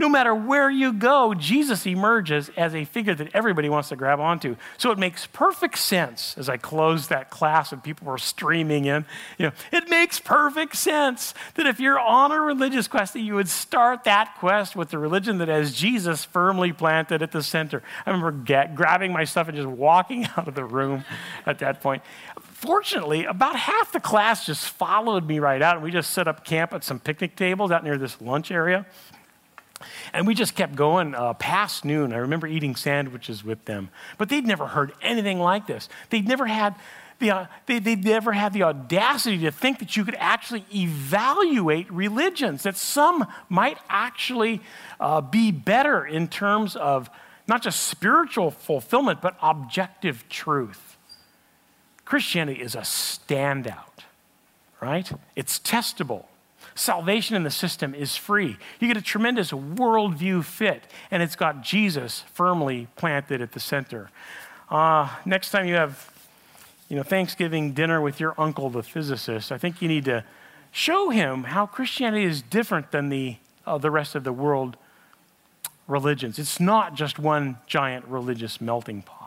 No matter where you go, Jesus emerges as a figure that everybody wants to grab onto. So it makes perfect sense as I closed that class and people were streaming in. It makes perfect sense that if you're on a religious quest, that you would start that quest with the religion that has Jesus firmly planted at the center. I remember grabbing my stuff and just walking out of the room at that point. Fortunately, about half the class just followed me right out, and we just set up camp at some picnic tables out near this lunch area. And we just kept going past noon. I remember eating sandwiches with them. But they'd never heard anything like this. They'd never had the audacity to think that you could actually evaluate religions, that some might actually be better in terms of not just spiritual fulfillment, but objective truth. Christianity is a standout, right? It's testable. Salvation in the system is free. You get a tremendous worldview fit, and it's got Jesus firmly planted at the center. Next time you have, Thanksgiving dinner with your uncle, the physicist, I think you need to show him how Christianity is different than the rest of the world religions. It's not just one giant religious melting pot.